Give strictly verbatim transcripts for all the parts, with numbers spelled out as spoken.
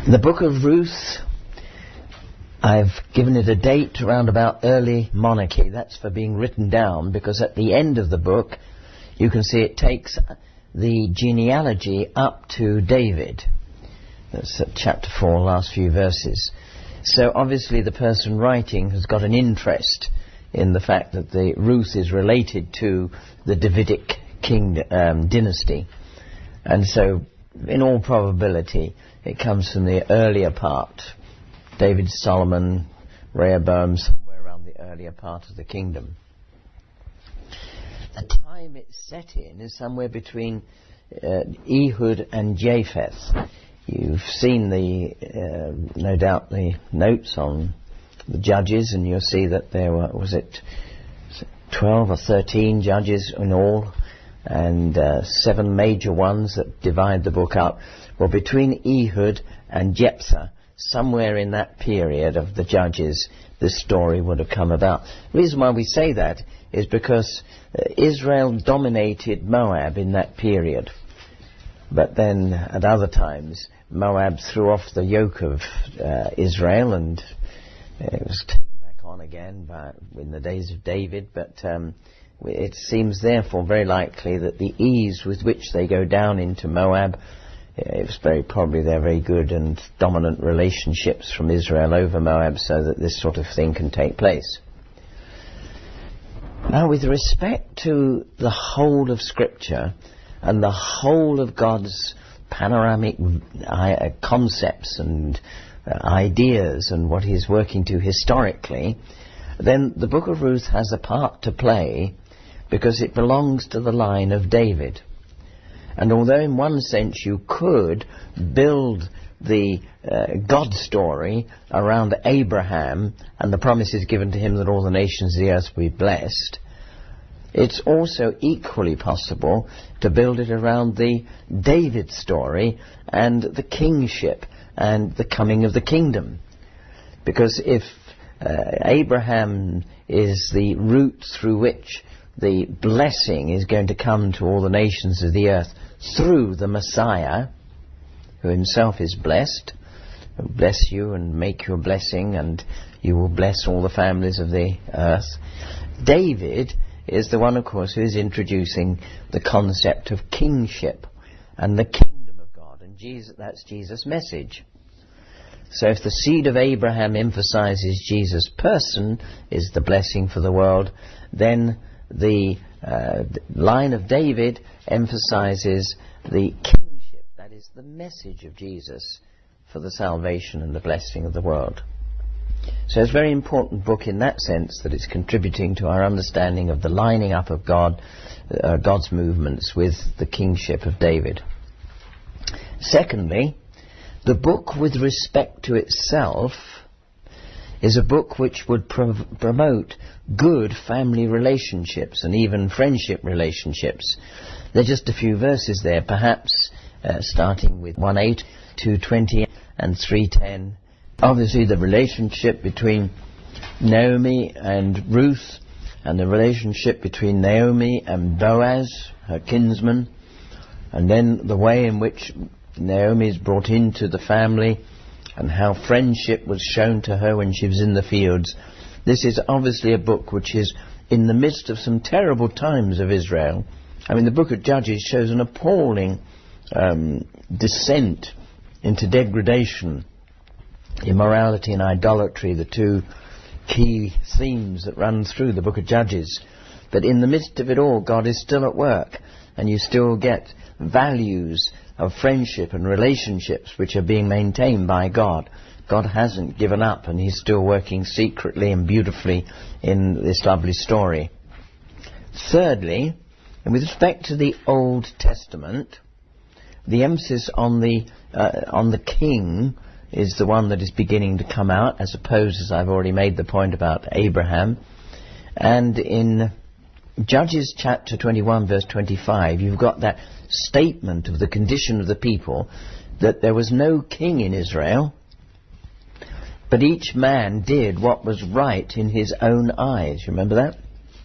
The book of Ruth, I've given it a date around about early monarchy. That's for being written down, because at the end of the book you can see it takes the genealogy up to David. That's at chapter four, last few verses. So obviously the person writing has got an interest in the fact that the Ruth is related to the Davidic king um, dynasty. And so in all probability it comes from the earlier part, David, Solomon, Rehoboam, somewhere around the earlier part of the kingdom. The time it's set in is somewhere between uh, Ehud and Japheth. You've seen the, uh, no doubt, the notes on the judges, and you'll see that there were, was it twelve or thirteen judges in all, and uh, seven major ones that divide the book up. Well, between Ehud and Jephthah, somewhere in that period of the judges, this story would have come about. The reason why we say that is because uh, Israel dominated Moab in that period. But then at other times, Moab threw off the yoke of uh, Israel, and it was taken back on again by, in the days of David. But um, it seems therefore very likely that the ease with which they go down into Moab, it was very probably their very good and dominant relationships from Israel over Moab, so that this sort of thing can take place. Now, with respect to the whole of Scripture and the whole of God's panoramic uh, concepts and uh, ideas and what He's working to historically, then the book of Ruth has a part to play because it belongs to the line of David. And although in one sense you could build the uh, God story around Abraham and the promises given to him that all the nations of the earth will be blessed, it's also equally possible to build it around the David story and the kingship and the coming of the kingdom. Because if uh, Abraham is the route through which the blessing is going to come to all the nations of the earth through the Messiah, who himself is blessed, who will bless you and make you a blessing, and you will bless all the families of the earth. David is the one, of course, who is introducing the concept of kingship and the kingdom of God, and Jesus, that's Jesus' message. So if the seed of Abraham emphasizes Jesus' person is the blessing for the world, then the uh, line of David emphasizes the kingship, that is the message of Jesus for the salvation and the blessing of the world. So it's a very important book in that sense, that it's contributing to our understanding of the lining up of God, uh, God's movements with the kingship of David. Secondly, the book with respect to itself is a book which would prov- promote good family relationships and even friendship relationships. There are just a few verses there, perhaps uh, starting with one eight, two twenty and three ten. Obviously the relationship between Naomi and Ruth, and the relationship between Naomi and Boaz, her kinsman, and then the way in which Naomi is brought into the family and how friendship was shown to her when she was in the fields. This is obviously a book which is in the midst of some terrible times of Israel. I mean, the book of Judges shows an appalling um, descent into degradation, immorality and idolatry, the two key themes that run through the book of Judges. But in the midst of it all, God is still at work, and you still get values of friendship and relationships which are being maintained by God. God hasn't given up, and He's still working secretly and beautifully in this lovely story. Thirdly, and with respect to the Old Testament, the emphasis on the uh, on the king is the one that is beginning to come out, as opposed, as I've already made the point about Abraham. And in Judges chapter twenty-one, verse twenty-five, you've got that statement of the condition of the people, that there was no king in Israel, but each man did what was right in his own eyes. You remember that?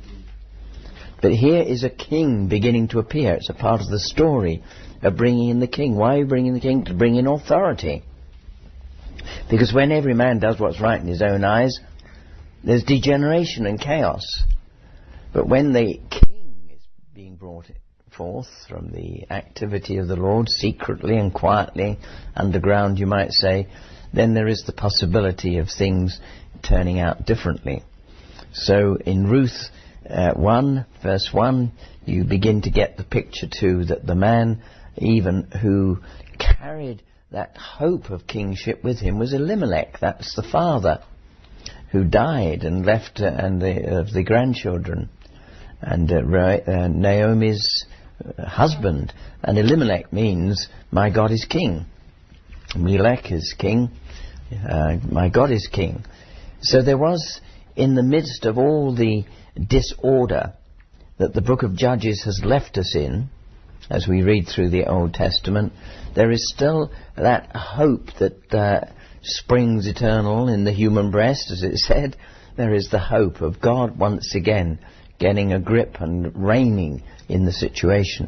But here is a king beginning to appear. It's a part of the story of bringing in the king. Why are you bringing the king? To bring in authority. Because when every man does what's right in his own eyes, there's degeneration and chaos. But when the king is being brought forth from the activity of the Lord, secretly and quietly, underground you might say, then there is the possibility of things turning out differently. So in Ruth uh, one, verse one, you begin to get the picture too, that the man even who carried that hope of kingship with him was Elimelech. That's the father who died and left uh, and the, of the grandchildren. And uh, uh, Naomi's uh, husband. And Elimelech means, my God is king. Melech is king. Uh, my God is king. So there was, in the midst of all the disorder that the book of Judges has left us in, as we read through the Old Testament, there is still that hope that uh, springs eternal in the human breast, as it said. There is the hope of God once again getting a grip and reigning in the situation.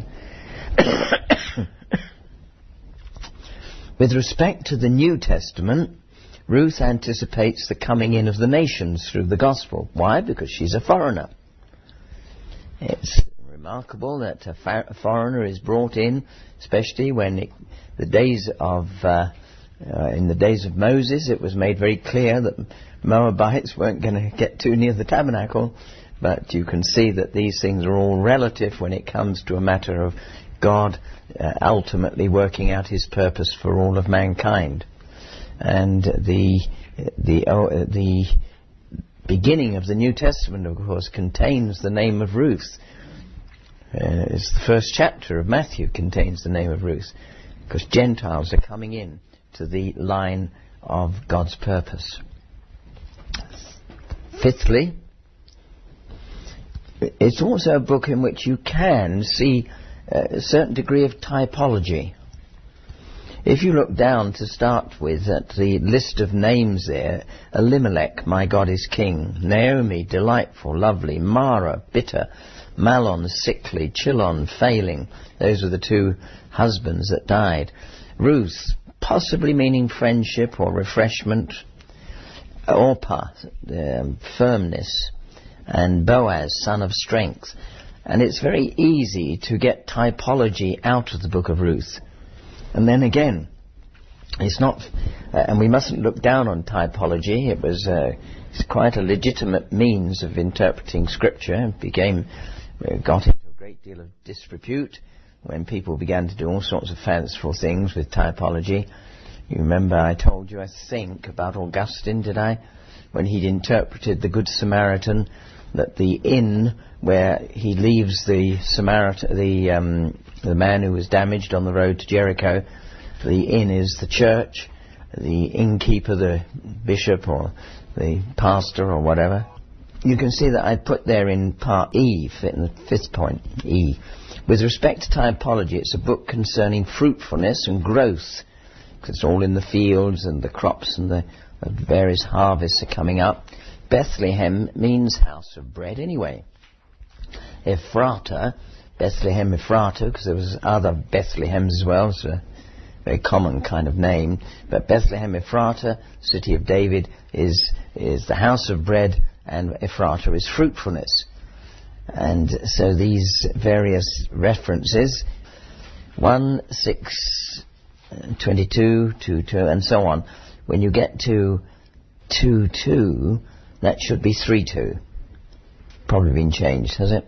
With respect to the New Testament, Ruth anticipates the coming in of the nations through the gospel. Why? Because she's a foreigner. It's remarkable that a, fa- a foreigner is brought in, especially when it, the days of uh, uh, in the days of Moses, it was made very clear that Moabites weren't going to get too near the tabernacle. But you can see that these things are all relative when it comes to a matter of God uh, ultimately working out His purpose for all of mankind. And the the uh, the beginning of the New Testament, of course, contains the name of Ruth. Uh, it's the first chapter of Matthew contains the name of Ruth, because Gentiles are coming in to the line of God's purpose. Fifthly, it's also a book in which you can see a certain degree of typology. If you look down to start with at the list of names there, Elimelech, my God is king; Naomi, delightful, lovely; Mara, bitter; Mahlon, sickly; Chilon, failing. Those were the two husbands that died. Ruth, possibly meaning friendship or refreshment; Orpah, um, firmness; and Boaz, son of strength. And it's very easy to get typology out of the book of Ruth. And then again, it's not, uh, and we mustn't look down on typology. It was uh, it's quite a legitimate means of interpreting Scripture. It became, uh, got into a great deal of disrepute when people began to do all sorts of fanciful things with typology. You remember I told you, I think, about Augustine, did I? When he'd interpreted the Good Samaritan, that the inn where he leaves the Samaritan, the um, the man who was damaged on the road to Jericho, the inn is the church, the innkeeper, the bishop or the pastor or whatever. You can see that I put there in part E, in the fifth point, E. With respect to typology, it's a book concerning fruitfulness and growth, because it's all in the fields and the crops and the, the various harvests are coming up. Bethlehem means house of bread anyway. Ephrata, Bethlehem Ephrata, because there was other Bethlehems as well. It's a very common kind of name. But Bethlehem Ephrata, city of David, is is the house of bread, and Ephrata is fruitfulness. And so these various references, one, six, twenty-two, two, two, and so on. When you get to two, two, that should be three, two. Probably been changed, has it?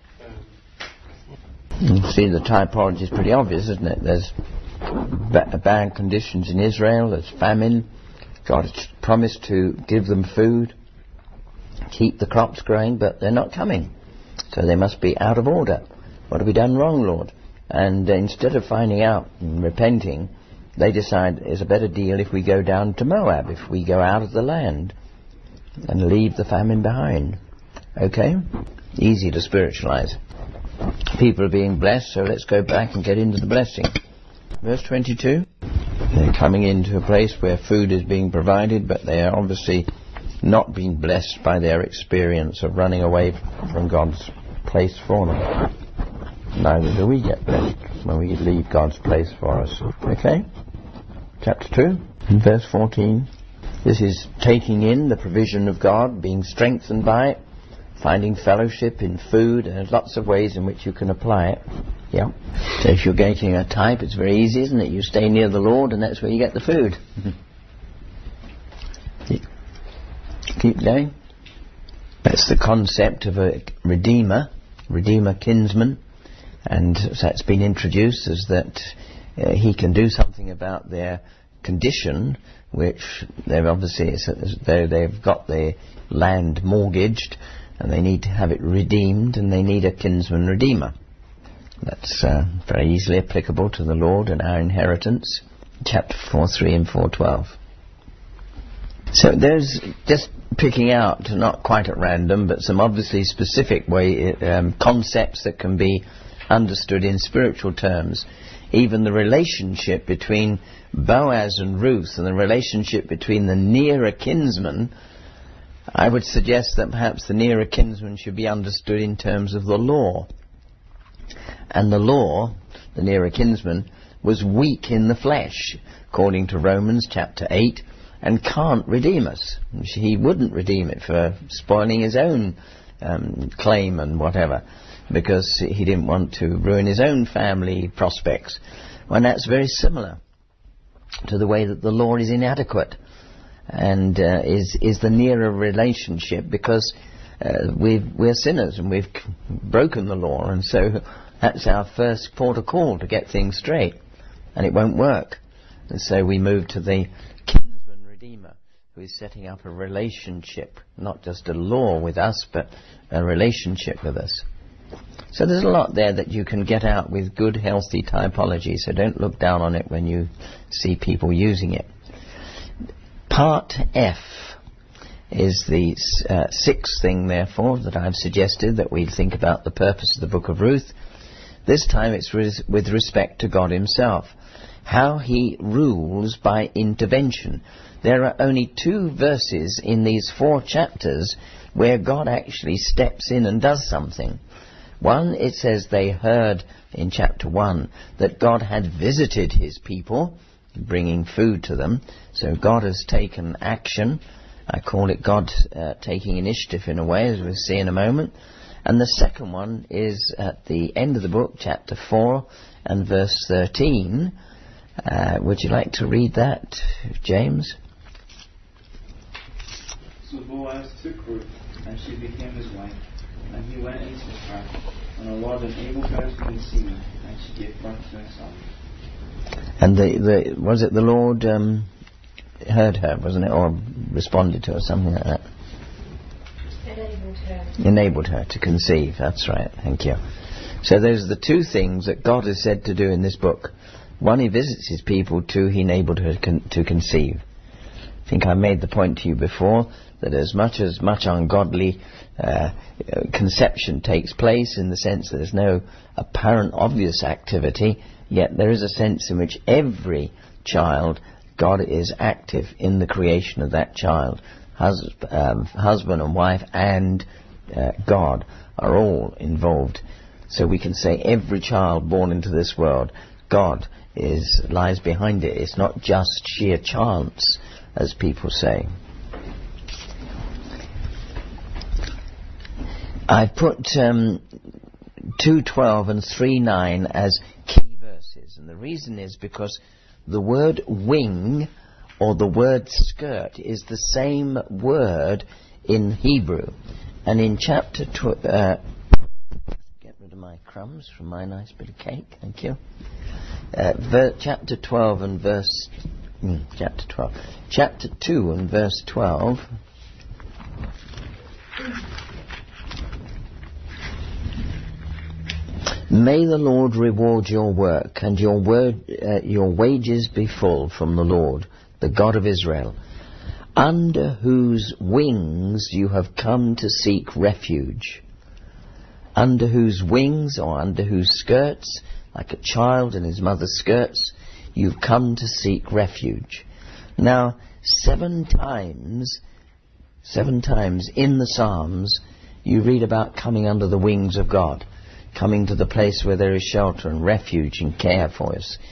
You see, the typology is pretty obvious, isn't it? There's ba- bad conditions in Israel, there's famine. God has promised to give them food, keep the crops growing, but they're not coming. So they must be out of order. What have we done wrong, Lord? And uh, instead of finding out and repenting, they decide it's a better deal if we go down to Moab, if we go out of the land and leave the famine behind. Okay? Easy to spiritualize. People are being blessed, so let's go back and get into the blessing. Verse twenty-two. They're coming into a place where food is being provided, but they are obviously not being blessed by their experience of running away from God's place for them. Neither do we get blessed when we leave God's place for us. Okay? Chapter two. In verse fourteen, this is taking in the provision of God, being strengthened by it, finding fellowship in food, and there's lots of ways in which you can apply it. Yeah. So if you're getting a type, it's very easy, isn't it? You stay near the Lord and that's where you get the food. Keep going. That's the concept of a redeemer, redeemer kinsman, and so that's been introduced as that uh, he can do something about their condition, which they're obviously, though they've got their land mortgaged and they need to have it redeemed, and they need a kinsman redeemer. That's uh, very easily applicable to the Lord and our inheritance. Chapter four three and four twelve. So there's just picking out, not quite at random, but some obviously specific way um, concepts that can be understood in spiritual terms. Even the relationship between Boaz and Ruth, and the relationship between the nearer kinsman, I would suggest that perhaps the nearer kinsman should be understood in terms of the law. And the law, the nearer kinsman, was weak in the flesh, according to Romans chapter eight, and can't redeem us. He wouldn't redeem it for spoiling his own um, claim and whatever, because he didn't want to ruin his own family prospects. Well, that's very similar to the way that the law is inadequate, and uh, is is the nearer relationship, because uh, we've, we're sinners and we've broken the law, and so that's our first port of call to get things straight, and it won't work. And so we move to the kinsman redeemer, who is setting up a relationship, not just a law with us, but a relationship with us. So there's a lot there that you can get out with good, healthy typology, so don't look down on it when you see people using it. Part F is the uh, sixth thing, therefore, that I've suggested that we think about the purpose of the book of Ruth. This time it's res- with respect to God himself, how he rules by intervention. There are only two verses in these four chapters where God actually steps in and does something. One, it says they heard in chapter one that God had visited his people, bringing food to them. So God has taken action. I call it God uh, taking initiative in a way, as we'll see in a moment. And the second one is at the end of the book, chapter four and verse thirteen. Uh, would you like to read that, James? So Boaz took Ruth, and she became his wife. And he went into her, and the Lord enabled her to conceive, and she gave birth to a son. And the, the was it the Lord um, heard her, wasn't it, or responded to her, something like that? Enabled her. Enabled her to conceive. That's right. Thank you. So those are the two things that God is said to do in this book. One, he visits his people. Two, he enabled her to, con- to conceive. I think I made the point to you before that as much as much ungodly uh, conception takes place, in the sense that there's no apparent obvious activity, yet there is a sense in which every child, God is active in the creation of that child. Hus- um, husband and wife and uh, God are all involved. So we can say every child born into this world, God is lies behind it. It's not just sheer chance, as people say. I've put um, two twelve and three nine as key verses, and the reason is because the word wing or the word skirt is the same word in Hebrew. And in chapter tw- uh, get rid of my crumbs from my nice bit of cake, thank you. Uh, ver- chapter twelve and verse mm, chapter twelve, chapter two and verse twelve. May the Lord reward your work, and your word, uh, your wages be full from the Lord, the God of Israel, under whose wings you have come to seek refuge. Under whose wings, or under whose skirts, like a child in his mother's skirts, you've come to seek refuge. Now, seven times, seven times in the Psalms, you read about coming under the wings of God, coming to the place where there is shelter and refuge and care for us.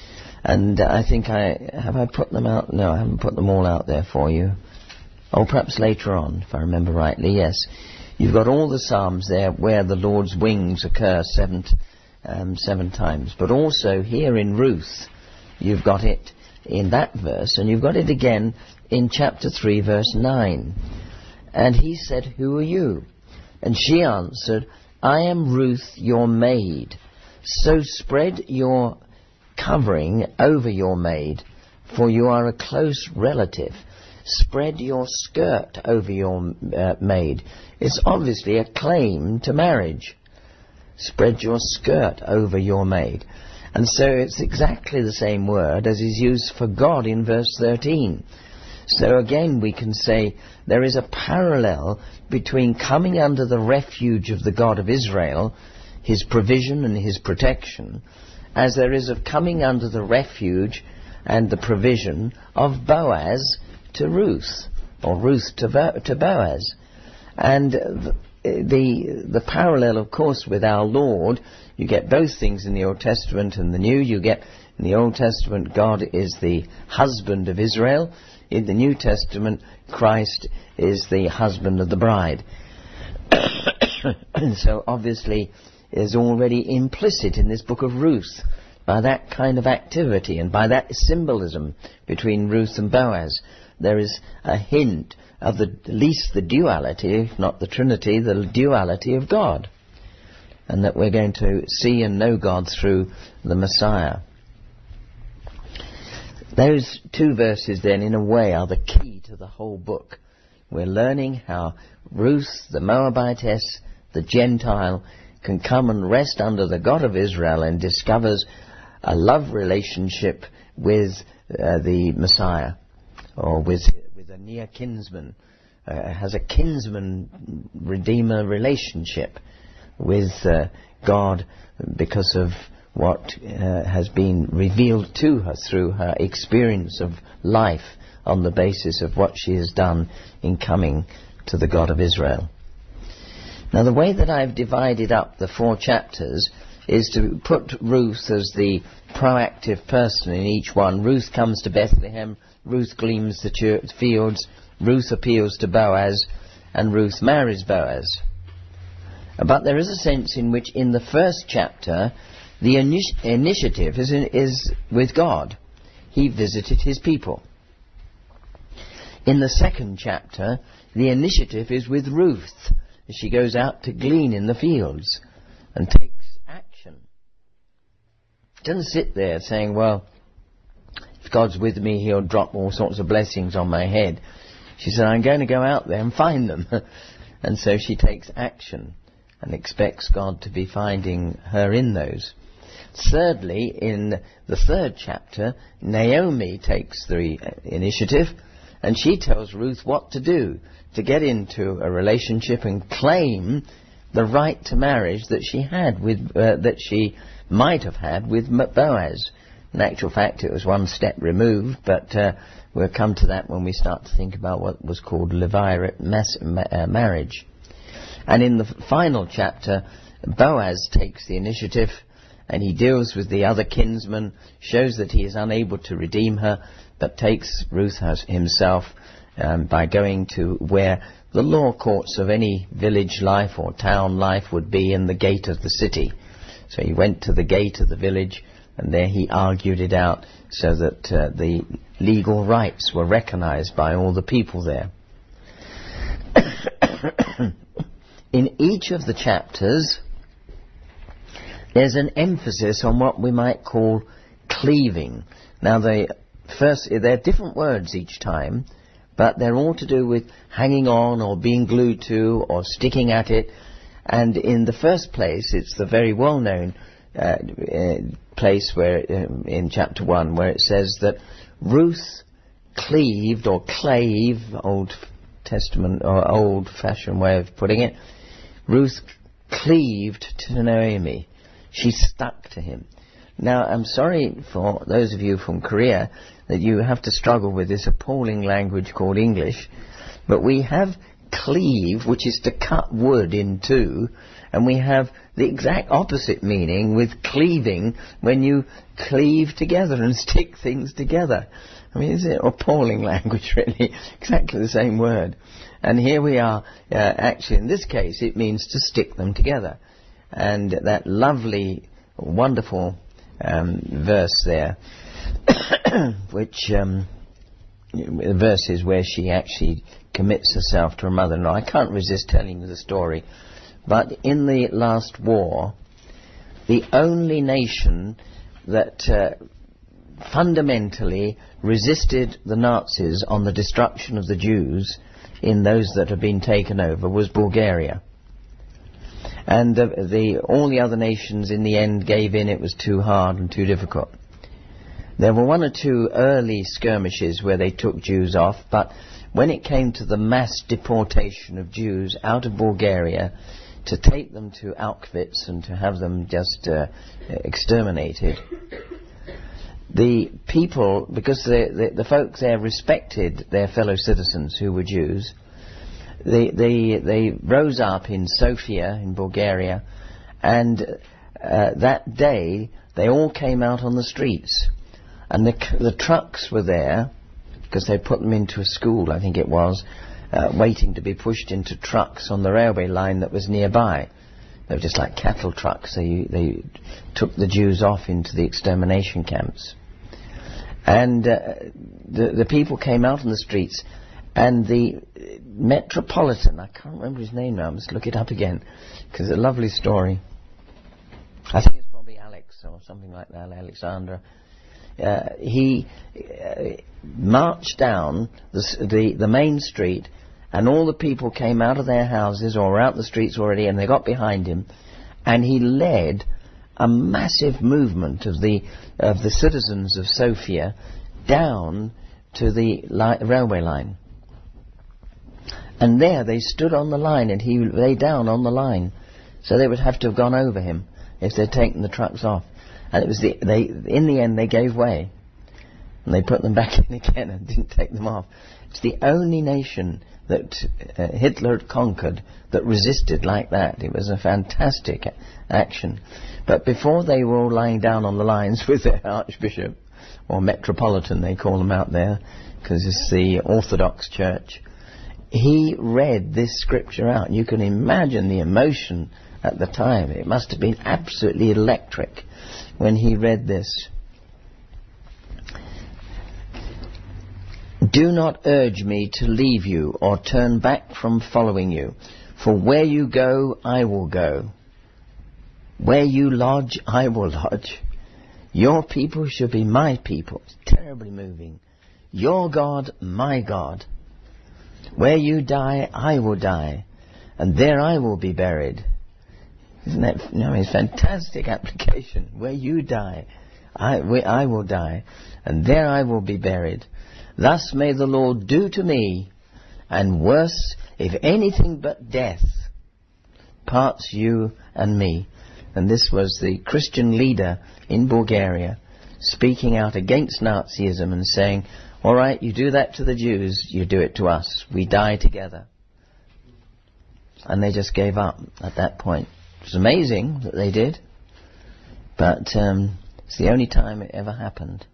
And I think I... Have I put them out? No, I haven't put them all out there for you. Oh, perhaps later on, if I remember rightly, yes. You've got all the Psalms there where the Lord's wings occur seven, um, seven times. But also here in Ruth, you've got it in that verse, and you've got it again in chapter three, verse nine. And he said, "Who are you?" And she answered, "I am Ruth, your maid. So spread your covering over your maid, for you are a close relative. Spread your skirt over your uh, maid." It's obviously a claim to marriage. Spread your skirt over your maid. And so it's exactly the same word as is used for God in verse thirteen. So again we can say there is a parallel between coming under the refuge of the God of Israel, his provision and his protection, as there is of coming under the refuge and the provision of Boaz to Ruth, or Ruth to, Bo- to Boaz. And the, the the parallel, of course, with our Lord, you get both things in the Old Testament and the New. You get in the Old Testament, God is the husband of Israel. In the New Testament, Christ is the husband of the bride. And so obviously is already implicit in this book of Ruth by that kind of activity and by that symbolism between Ruth and Boaz. There is a hint of the, at least the duality, if not the Trinity, the duality of God. And that we're going to see and know God through the Messiah. Those two verses then, in a way, are the key to the whole book. We're learning how Ruth, the Moabitess, the Gentile, can come and rest under the God of Israel and discovers a love relationship with uh, the Messiah, or with with a near kinsman, uh, has a kinsman redeemer relationship with uh, God because of what uh, has been revealed to her through her experience of life on the basis of what she has done in coming to the God of Israel. Now, the way that I've divided up the four chapters is to put Ruth as the proactive person in each one. Ruth comes to Bethlehem, Ruth gleans the church fields, Ruth appeals to Boaz, and Ruth marries Boaz. But there is a sense in which in the first chapter the initi- initiative is, in, is with God. He visited his people. In the second chapter, the initiative is with Ruth, as she goes out to glean in the fields and takes action. Doesn't sit there saying, well, if God's with me, he'll drop all sorts of blessings on my head. She said, I'm going to go out there and find them. And so she takes action and expects God to be finding her in those. Thirdly, in the third chapter, Naomi takes the initiative and she tells Ruth what to do to get into a relationship and claim the right to marriage that she had with uh, that she might have had with Boaz. In actual fact, it was one step removed, but uh, we'll come to that when we start to think about what was called Levirate mass, uh, marriage. And in the final chapter, Boaz takes the initiative and he deals with the other kinsman, shows that he is unable to redeem her, but takes Ruth himself um, by going to where the law courts of any village life or town life would be, in the gate of the city. So he went to the gate of the village, and there he argued it out so that uh, the legal rights were recognized by all the people there. In each of the chapters, there's an emphasis on what we might call cleaving. Now, they first they're different words each time, but they're all to do with hanging on or being glued to or sticking at it. And in the first place, it's the very well-known uh, uh, place where um, in chapter one, where it says that Ruth cleaved or clave, Old Testament or old-fashioned way of putting it. Ruth cleaved to Naomi. She stuck to him. Now, I'm sorry for those of you from Korea that you have to struggle with this appalling language called English, but we have cleave, which is to cut wood in two, And we have the exact opposite meaning with cleaving, when you cleave together and stick things together. I mean, isn't it appalling language, really? Exactly the same word. And here we are, uh, actually in this case it means to stick them together. And that lovely, wonderful um, verse there, which um, verses where she actually commits herself to her mother-in-law. I can't resist telling you the story. But in the last war, the only nation that uh, fundamentally resisted the Nazis on the destruction of the Jews in those that had been taken over was Bulgaria. And the, the, all the other nations in the end gave in. It was too hard and too difficult. There were one or two early skirmishes where they took Jews off, but when it came to the mass deportation of Jews out of Bulgaria to take them to Auschwitz and to have them just uh, exterminated, the people, because the, the, the folks there respected their fellow citizens who were Jews, they, they, they rose up in Sofia in Bulgaria, and uh, that day they all came out on the streets, and the, the trucks were there because they put them into a school, I think it was, uh, waiting to be pushed into trucks on the railway line that was nearby. They were just like cattle trucks. They, they took the Jews off into the extermination camps. And uh, the, the people came out on the streets, and the Metropolitan, I can't remember his name now, I must look it up again, because it's a lovely story. I think it's probably Alex or something like that, Alexander. Uh, he uh, marched down the, the, the main street, and all the people came out of their houses or were out the streets already, and they got behind him, and he led a massive movement of the of the citizens of Sofia down to the li- railway line. And there they stood on the line, and he lay down on the line, so they would have to have gone over him if they'd taken the trucks off. And it was the, they in the end they gave way, and they put them back in again and didn't take them off. It's the only nation that uh, Hitler had conquered that resisted like that. It was a fantastic a- action. But before they were all lying down on the lines with their archbishop, or metropolitan they call them out there, because it's the Orthodox Church, he read this scripture out. You can imagine the emotion at the time. It must have been absolutely electric when he read this. Do not urge me to leave you or turn back from following you, for where you go, I will go. Where you lodge, I will lodge. Your people shall be my people. It's terribly moving. Your God, my God. Where you die, I will die, and there I will be buried. Isn't that, you know, it's a fantastic application. Where you die, I, where I will die, and there I will be buried. Thus may the Lord do to me, and worse, if anything but death parts you and me. And this was the Christian leader in Bulgaria speaking out against Nazism and saying, all right, you do that to the Jews, you do it to us. We die together. And they just gave up at that point. It was amazing that they did, but um, it's the only time it ever happened.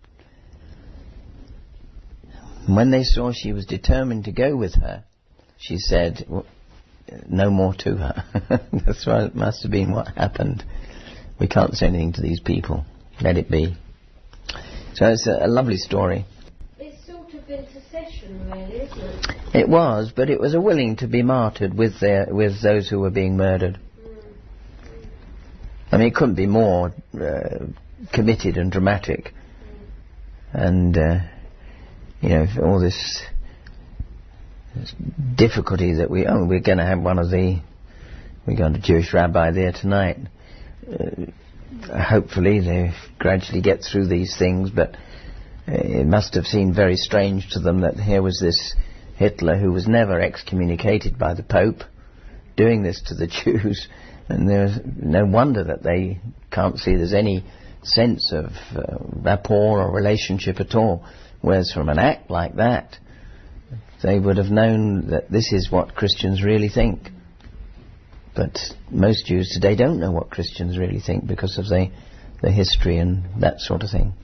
When they saw she was determined to go with her, she said, well, no more to her. That's what it must have been what happened. We can't say anything to these people. Let it be. So it's a, a lovely story. It's sort of intercession, really, isn't it? It was, but it was a willing to be martyred with their, with those who were being murdered. Mm. I mean, it couldn't be more uh, committed and dramatic. Mm. And, uh, you know, all this... This difficulty that we oh we're going to have one of the we got a Jewish rabbi there tonight. Uh, hopefully they gradually get through these things, but uh, it must have seemed very strange to them that here was this Hitler who was never excommunicated by the Pope doing this to the Jews, and there's no wonder that they can't see there's any sense of uh, rapport or relationship at all. Whereas from an act like that, they would have known that this is what Christians really think. But most Jews today don't know what Christians really think because of the, the history and that sort of thing.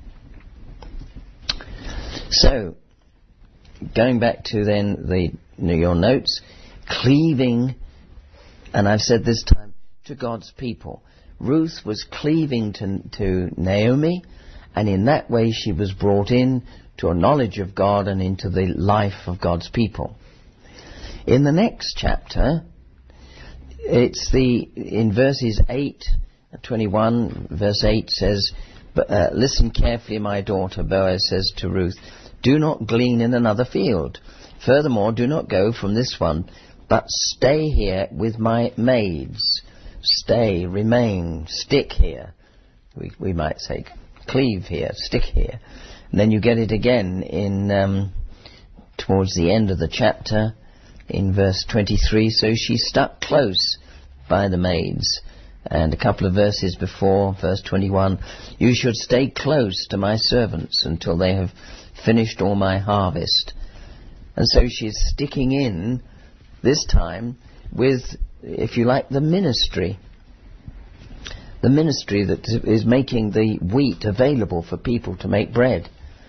So, going back to then the your notes, cleaving, and I've said this time, to God's people. Ruth was cleaving to, to Naomi, and in that way she was brought in to a knowledge of God and into the life of God's people. In the next chapter, it's the in verses eight, twenty-one, verse eight says, uh, "Listen carefully, my daughter," Boaz says to Ruth, "do not glean in another field. Furthermore, do not go from this one, but stay here with my maids." Stay, remain, stick here. We, we might say cleave here, stick here. And then you get it again in um, towards the end of the chapter in verse twenty-three. So she stuck close by the maids. And a couple of verses before, verse twenty-one, "You should stay close to my servants until they have finished all my harvest." And so she's sticking in, this time, with, if you like, the ministry. The ministry that is making the wheat available for people to make bread.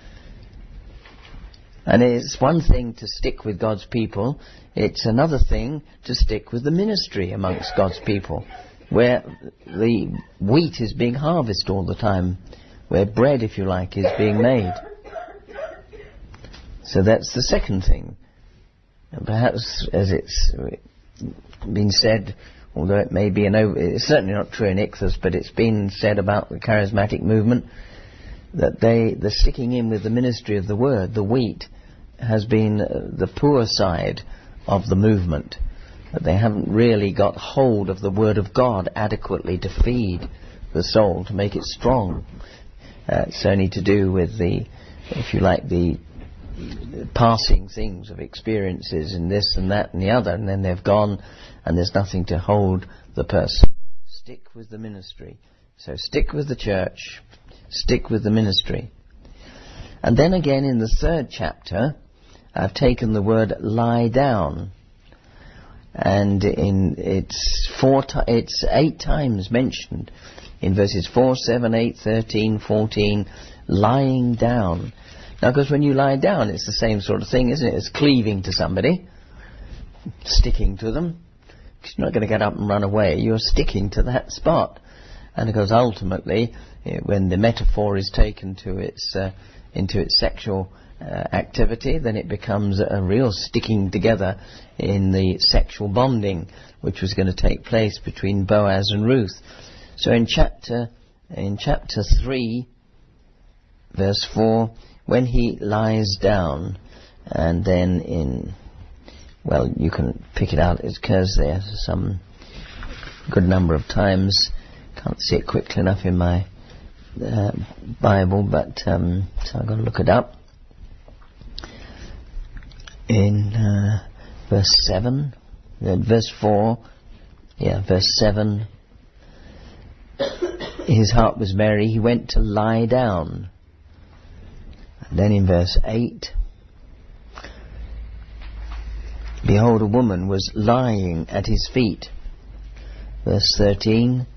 And it's one thing to stick with God's people, it's another thing to stick with the ministry amongst God's people, where the wheat is being harvested all the time, where bread, if you like, is being made. So that's the second thing. And perhaps, as it's been said, although it may be an over, it's certainly not true in Ichthus, but it's been said about the charismatic movement that they, the sticking in with the ministry of the word, the wheat, has been uh, the poor side of the movement. That they haven't really got hold of the word of God adequately to feed the soul, to make it strong. Uh, it's only to do with the, if you like, the passing things of experiences in this and that and the other, and then they've gone and there's nothing to hold the person. Stick with the ministry. So stick with the church, stick with the ministry. And then again in the third chapter, I've taken the word lie down, and in it's four ti- it's eight times mentioned in verses four, seven, eight, thirteen, fourteen, lying down. Now, because when you lie down, it's the same sort of thing, isn't it? It's cleaving to somebody, sticking to them. You're not going to get up and run away. You're sticking to that spot. And because ultimately, when the metaphor is taken to its uh, into its sexual uh, activity, then it becomes a real sticking together in the sexual bonding, which was going to take place between Boaz and Ruth. So in chapter in chapter three, verse four, when he lies down, and then in, well, you can pick it out, it occurs there some good number of times. Can't see it quickly enough in my uh, Bible, but um, so I've got to look it up. In uh, verse seven, uh, verse four, yeah, verse seven, his heart was merry, he went to lie down. And then in verse eight, behold, a woman was lying at his feet. Verse thirteen,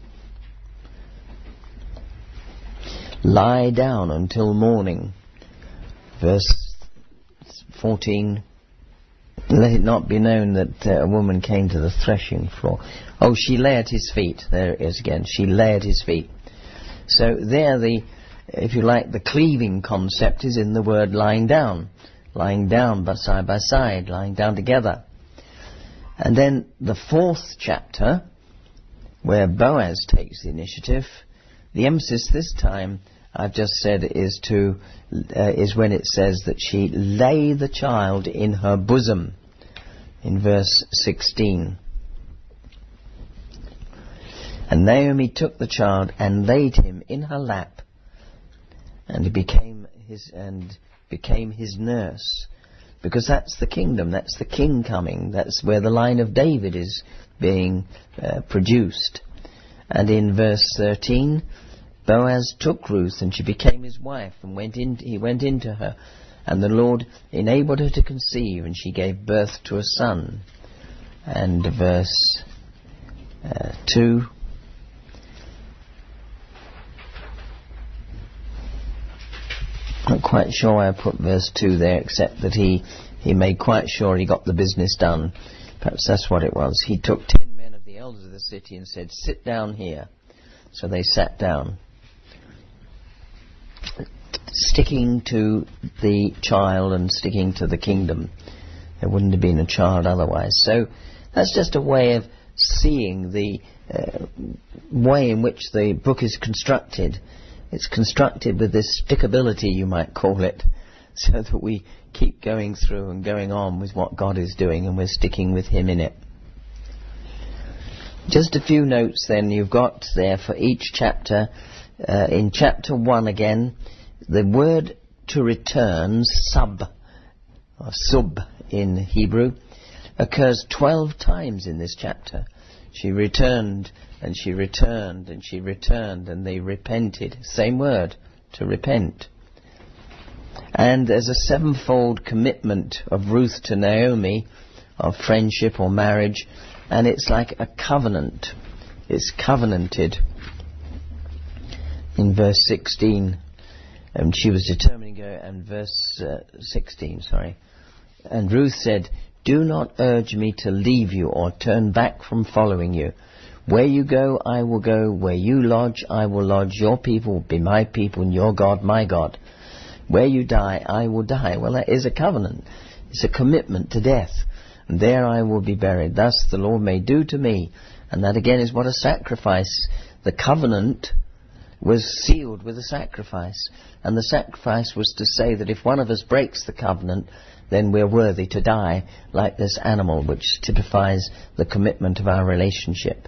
lie down until morning. Verse fourteen, let it not be known that uh, a woman came to the threshing floor. Oh, she lay at his feet. There it is again. She lay at his feet. So there the, if you like, the cleaving concept is in the word lying down. Lying down by side by side, lying down together. And then the fourth chapter, where Boaz takes the initiative, the emphasis this time, I've just said, is to uh, is when it says that she lay the child in her bosom, in verse sixteen. And Naomi took the child and laid him in her lap, and he became his and became his nurse, because that's the kingdom, that's the king coming, that's where the line of David is being uh, produced. And in verse thirteen, Boaz took Ruth, and she became his wife, and went in, he went into her, and the Lord enabled her to conceive, and she gave birth to a son. And verse uh, two. Not quite sure why I put verse two there, except that he, he made quite sure he got the business done. Perhaps that's what it was. He took ten men of the elders of the city and said, sit down here. So they sat down, sticking to the child and sticking to the kingdom. There wouldn't have been a child otherwise. So that's just a way of seeing the uh, way in which the book is constructed. It's constructed with this stickability, you might call it, so that we keep going through and going on with what God is doing, and we're sticking with Him in it. Just a few notes then you've got there for each chapter. Uh, in chapter one again, the word to return, sub, or sub in Hebrew, occurs twelve times in this chapter. She returned, and she returned, and she returned, and they repented. Same word, to repent. And there's a sevenfold commitment of Ruth to Naomi, of friendship or marriage, and it's like a covenant. It's covenanted. In verse sixteen, and she was determined to go, and verse uh, sixteen, sorry. And Ruth said, do not urge me to leave you or turn back from following you. Where you go, I will go. Where you lodge, I will lodge. Your people will be my people, and your God, my God. Where you die, I will die. Well, that is a covenant. It's a commitment to death. And there I will be buried. Thus the Lord may do to me. And that again is what a sacrifice. The covenant was sealed with a sacrifice. And the sacrifice was to say that if one of us breaks the covenant, then we're worthy to die like this animal, which typifies the commitment of our relationship.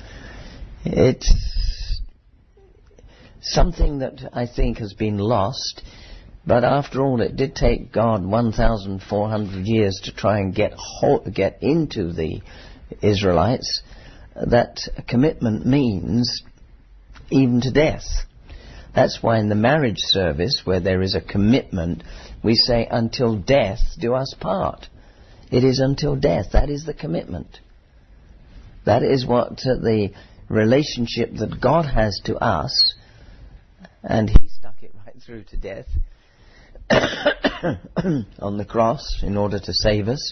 It's something that I think has been lost, but after all it did take God one thousand four hundred years to try and get hold, get into the Israelites that a commitment means even to death. That's why in the marriage service, where there is a commitment, we say, until death do us part. It is until death. That is the commitment. That is what uh, the relationship that God has to us, and He stuck it right through to death on the cross in order to save us.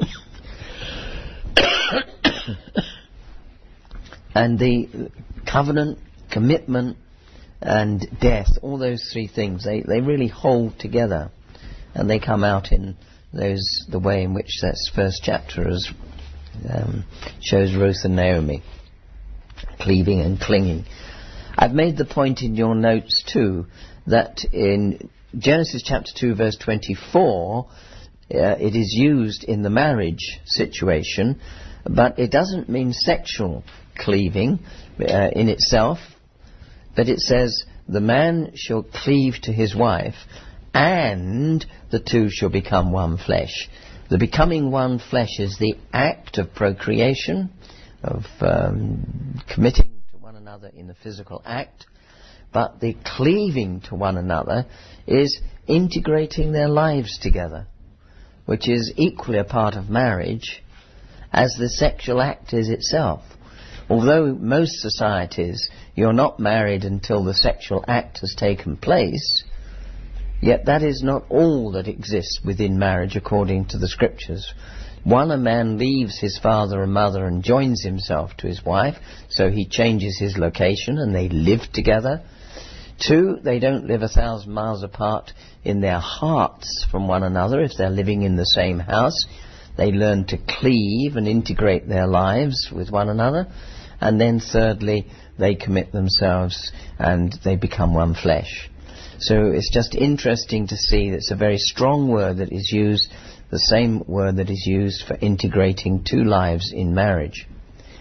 And the covenant, commitment, and death, all those three things, they, they really hold together, and they come out in those the way in which that first chapter is, um, shows Ruth and Naomi cleaving and clinging. I've made the point in your notes too that in Genesis chapter two verse twenty-four uh, it is used in the marriage situation, but it doesn't mean sexual cleaving uh, in itself. But it says, the man shall cleave to his wife, and the two shall become one flesh. The becoming one flesh is the act of procreation, of um, committing to one another in the physical act. But the cleaving to one another is integrating their lives together, which is equally a part of marriage as the sexual act is itself. Although most societies, you're not married until the sexual act has taken place, yet that is not all that exists within marriage according to the Scriptures. One, a man leaves his father and mother and joins himself to his wife, so he changes his location and they live together. Two, they don't live a thousand miles apart in their hearts from one another if they're living in the same house. They learn to cleave and integrate their lives with one another. And then thirdly, they commit themselves and they become one flesh. So it's just interesting to see that it's a very strong word that is used, the same word that is used for integrating two lives in marriage.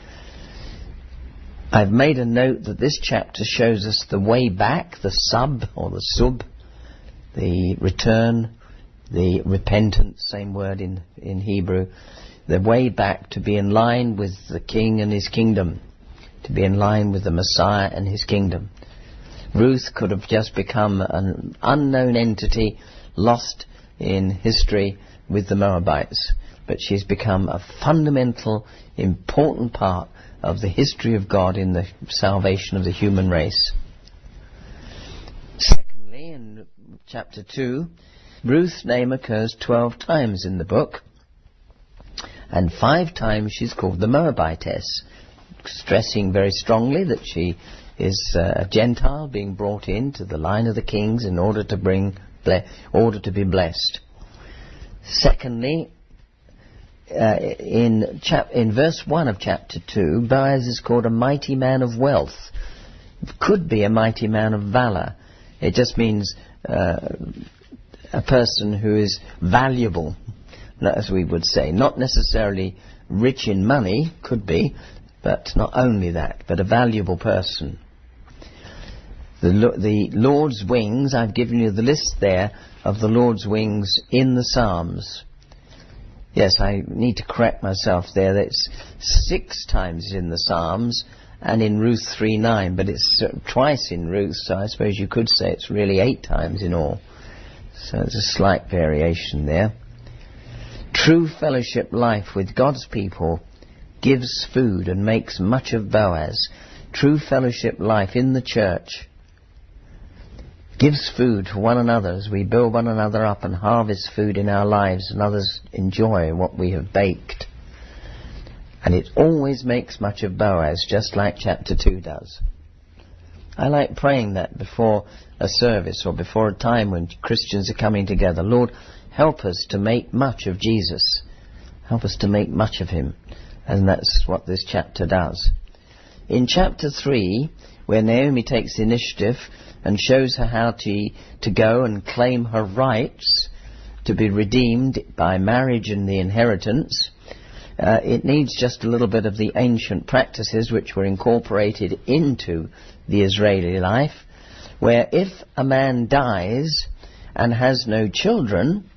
I've made a note that this chapter shows us the way back, the sub or the sub, the return, the repentance, same word in, in Hebrew, the way back to be in line with the King and His kingdom, to be in line with the Messiah and His kingdom. Ruth could have just become an unknown entity, lost in history with the Moabites, but she's become a fundamental, important part of the history of God in the salvation of the human race. Secondly, in chapter two, Ruth's name occurs twelve times in the book, and five times she's called the Moabitess, stressing very strongly that she is uh, a Gentile being brought into the line of the kings in order to bring ble- order to be blessed. Secondly, uh, in chap- in verse one of chapter two, Boaz is called a mighty man of wealth. Could be a mighty man of valor. It just means uh, a person who is valuable, as we would say, not necessarily rich in money, could be, but not only that, but a valuable person. The, the Lord's wings, I've given you the list there of the Lord's wings in the Psalms. Yes, I need to correct myself there. It's six times in the Psalms and in Ruth three nine, but it's twice in Ruth, so I suppose you could say it's really eight times in all. So there's a slight variation there. True fellowship life with God's people gives food and makes much of Boaz. True fellowship life in the church gives food for one another as we build one another up and harvest food in our lives and others enjoy what we have baked. And it always makes much of Boaz, just like chapter two does. I like praying that before a service or before a time when Christians are coming together. Lord, help us to make much of Jesus. Help us to make much of him. And that's what this chapter does. In chapter three, where Naomi takes the initiative and shows her how to, to go and claim her rights to be redeemed by marriage and the inheritance, uh, it needs just a little bit of the ancient practices which were incorporated into the Israeli life, where if a man dies and has no children,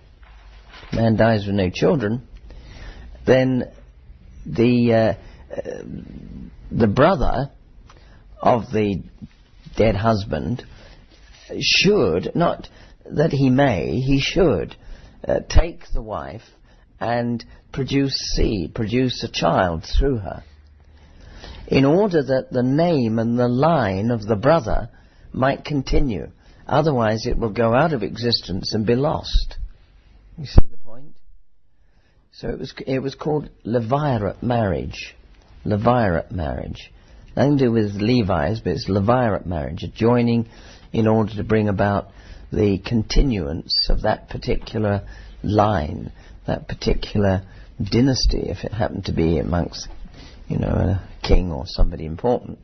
man dies with no children, then the uh, uh, the brother of the dead husband should, not that he may, he should uh, take the wife and produce seed, produce a child through her, in order that the name and the line of the brother might continue. Otherwise it will go out of existence and be lost. You see the point? So it was it was called Levirate marriage. Levirate marriage. Nothing to do with Levi's, but it's Levirate marriage, a joining in order to bring about the continuance of that particular line, that particular dynasty, if it happened to be amongst, you know, a king or somebody important.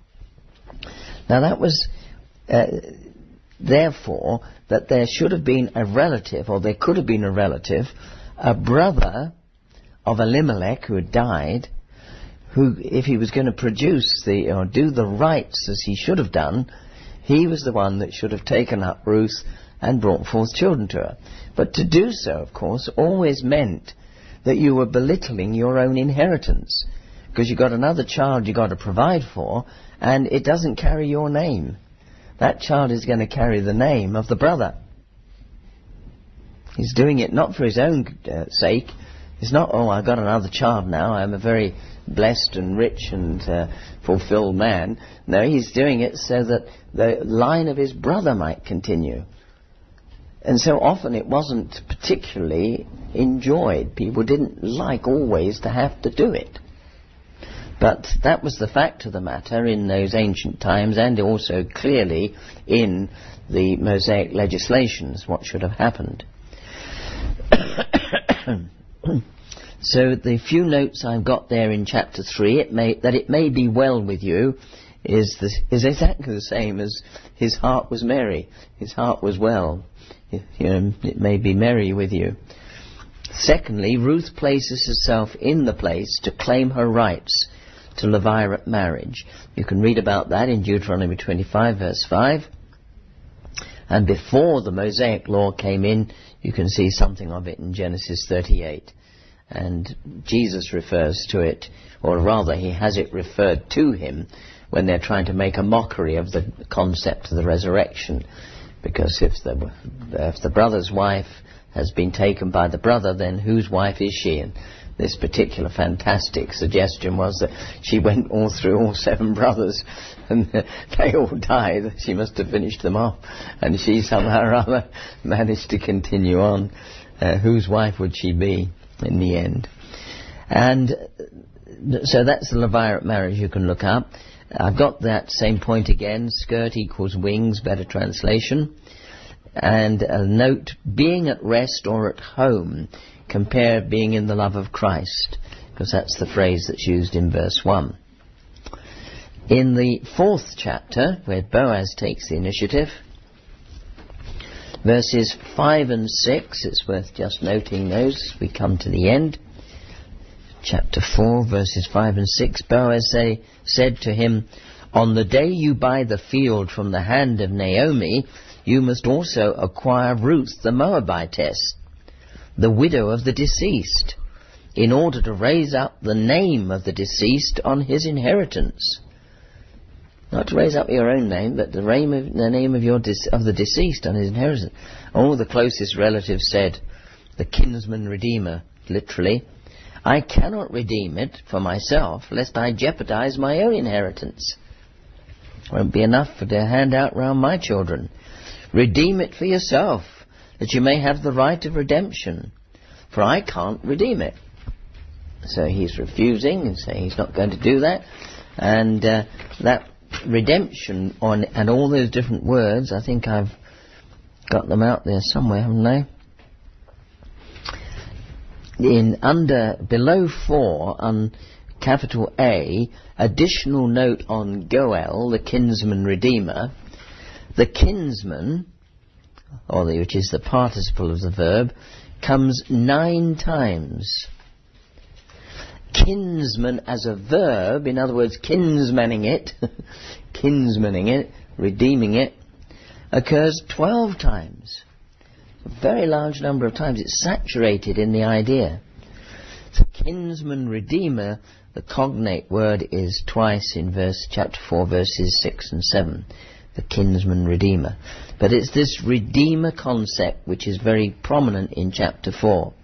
Now that was, uh, therefore, that there should have been a relative, or there could have been a relative, a brother of Elimelech who had died, who, if he was going to produce the, or do the rites as he should have done, he was the one that should have taken up Ruth and brought forth children to her. But to do so, of course, always meant that you were belittling your own inheritance, because you've got another child you've got to provide for, and it doesn't carry your name. That child is going to carry the name of the brother. He's doing it not for his own uh, sake. It's not, oh, I've got another child now, I'm a very blessed and rich and uh, fulfilled man. No, he's doing it so that the line of his brother might continue. And so often it wasn't particularly enjoyed. People didn't like always to have to do it. But that was the fact of the matter in those ancient times, and also clearly in the Mosaic legislations, what should have happened. So the few notes I've got there in chapter three, it may, that it may be well with you, is, the, is exactly the same as his heart was merry. His heart was well. You know, it may be merry with you. Secondly, Ruth places herself in the place to claim her rights to Levirate marriage. You can read about that in Deuteronomy twenty-five, verse five. And before the Mosaic law came in, you can see something of it in Genesis thirty-eight. And Jesus refers to it, or rather he has it referred to him when they're trying to make a mockery of the concept of the resurrection. Because if the, if the brother's wife has been taken by the brother, then whose wife is she? And this particular fantastic suggestion was that she went all through all seven brothers and they all died. She must have finished them off, and she somehow or other managed to continue on. Uh, whose wife would she be in the end? And so that's the Levirate marriage you can look up. I've got that same point again. Skirt equals wings, better translation. And a note, being at rest or at home, compare being in the love of Christ, because that's the phrase that's used in verse one. In the fourth chapter, where Boaz takes the initiative, verses five and six, it's worth just noting those as we come to the end. Chapter four, verses five and six, Boaz say, said to him, on the day you buy the field from the hand of Naomi, you must also acquire Ruth the Moabitess, the widow of the deceased, in order to raise up the name of the deceased on his inheritance. Not to raise up your own name, but the name of, the name of, your de- of the deceased on his inheritance. All the closest relatives said, the kinsman redeemer, literally, I cannot redeem it for myself, lest I jeopardize my own inheritance. It won't be enough for to hand out round my children. Redeem it for yourself, that you may have the right of redemption, for I can't redeem it. So he's refusing and saying he's not going to do that. And uh, that redemption on and all those different words, I think I've got them out there somewhere, haven't I? In under below four on capital A, additional note on Goel, the kinsman redeemer. The kinsman, or the, which is the participle of the verb, comes nine times. Kinsman as a verb, in other words, kinsmaning it, kinsmaning it, redeeming it, occurs twelve times. A very large number of times. It's saturated in the idea. So kinsman redeemer, the cognate word is twice in verse chapter four, verses six and seven. The kinsman redeemer. But it's this redeemer concept which is very prominent in chapter four.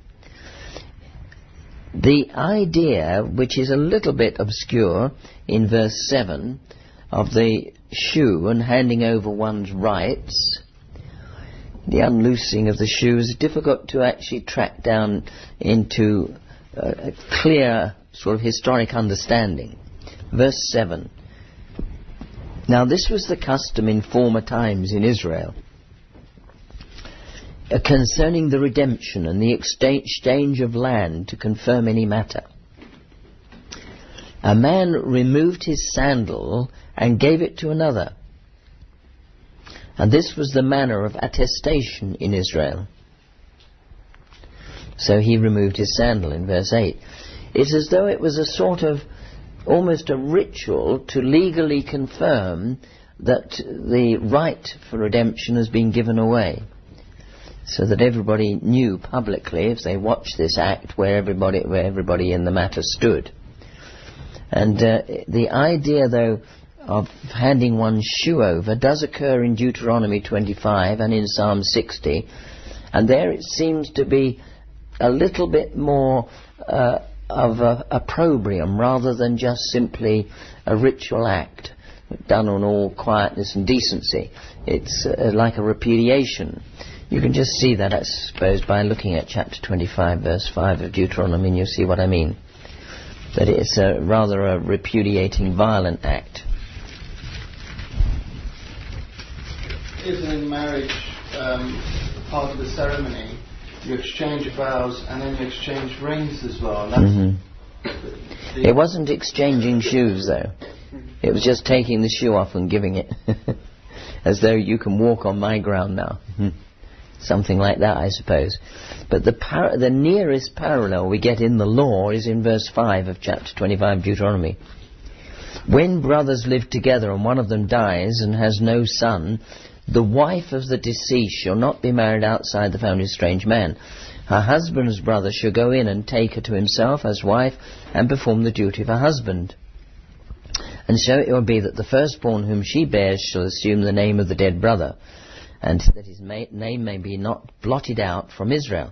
The idea, which is a little bit obscure in verse seven, of the shoe and handing over one's rights, the unloosing of the shoe is difficult to actually track down into a clear sort of historic understanding. Verse seven. Now this was the custom in former times in Israel, uh, concerning the redemption and the exchange of land to confirm any matter. A man removed his sandal and gave it to another. And this was the manner of attestation in Israel. So he removed his sandal in verse eight. It's as though it was a sort of almost a ritual to legally confirm that the right for redemption has been given away, so that everybody knew publicly, if they watched this act, where everybody where everybody in the matter stood. And uh, the idea, though, of handing one's shoe over does occur in Deuteronomy twenty-five and in Psalm sixty, and there it seems to be a little bit more uh, of a opprobrium rather than just simply a ritual act done on all quietness and decency. It's uh, like a repudiation. You can just see that, I suppose, by looking at chapter twenty-five, verse five of Deuteronomy, and you'll see what I mean. That it's a, rather a repudiating, violent act. Isn't in marriage um, part of the ceremony you exchange vows and then you exchange rings as well? That's mm-hmm. the, it wasn't exchanging shoes, though. It was just taking the shoe off and giving it. As though you can walk on my ground now. Something like that, I suppose. But the par- the nearest parallel we get in the law is in verse five of chapter twenty-five Deuteronomy. When brothers live together and one of them dies and has no son, the wife of the deceased shall not be married outside the family of a strange man. Her husband's brother shall go in and take her to himself as wife and perform the duty of a husband. And so it will be that the firstborn whom she bears shall assume the name of the dead brother, and that his ma- name may be not blotted out from Israel.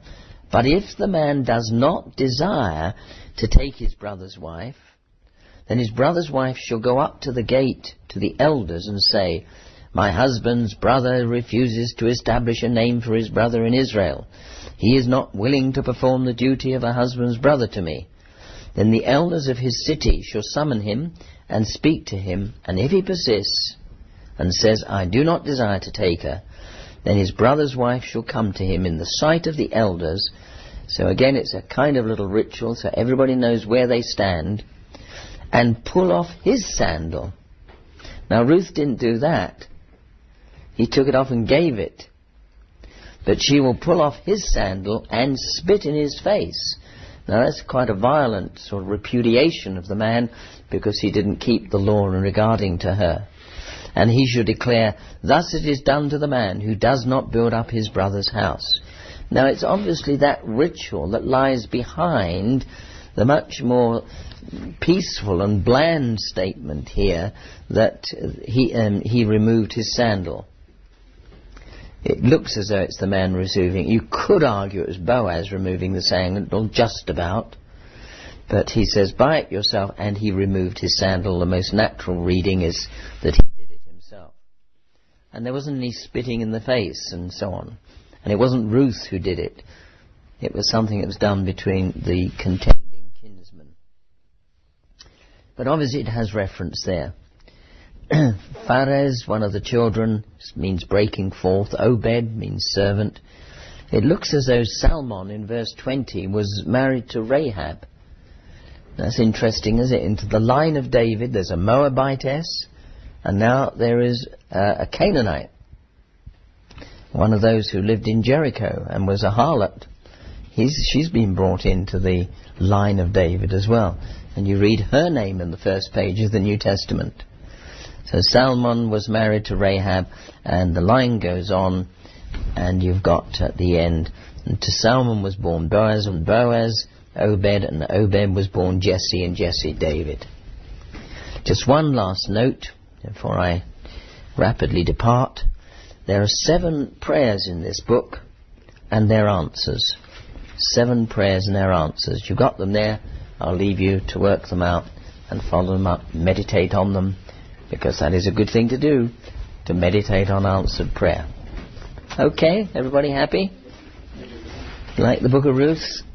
But if the man does not desire to take his brother's wife, then his brother's wife shall go up to the gate to the elders and say, my husband's brother refuses to establish a name for his brother in Israel. He is not willing to perform the duty of a husband's brother to me. Then the elders of his city shall summon him and speak to him, and if he persists and says, I do not desire to take her, then his brother's wife shall come to him in the sight of the elders. So again, it's a kind of little ritual, so everybody knows where they stand, and pull off his sandal. Now Ruth didn't do that. He took it off and gave it. But she will pull off his sandal and spit in his face. Now that's quite a violent sort of repudiation of the man, because he didn't keep the law in regarding to her. And he should declare, thus it is done to the man who does not build up his brother's house. Now it's obviously that ritual that lies behind the much more peaceful and bland statement here that he um, he removed his sandal. It looks as though it's the man removing. You could argue it was Boaz removing the sandal, just about. But he says, buy it yourself, and he removed his sandal. The most natural reading is that he did it himself. And there wasn't any spitting in the face and so on. And it wasn't Ruth who did it. It was something that was done between the contending kinsmen. But obviously it has reference there. Pharez, one of the children, means breaking forth. Obed means servant. It looks as though Salmon in verse twenty was married to Rahab. That's interesting, isn't it? Into the line of David there's a Moabitess, and now there is uh, a Canaanite, one of those who lived in Jericho and was a harlot. He's, she's been brought into the line of David as well. And you read her name in the first page of the New Testament. So Salmon was married to Rahab, and the line goes on, and you've got at the end, and to Salmon was born Boaz, and Boaz Obed, and Obed was born Jesse, and Jesse David. Just one last note before I rapidly depart. There are seven prayers in this book and their answers. Seven prayers and their answers. You've got them there. I'll leave you to work them out and follow them up, meditate on them, because that is a good thing to do, to meditate on answered prayer. Okay, everybody happy? Like the book of Ruth?